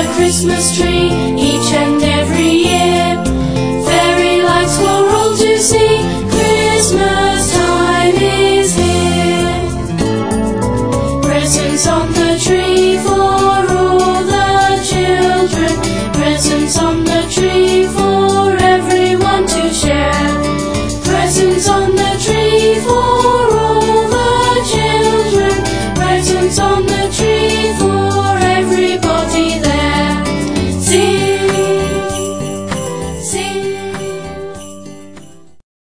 Christmas tree each and every year. Fairy lights for all to see. Christmas time is here. Presents on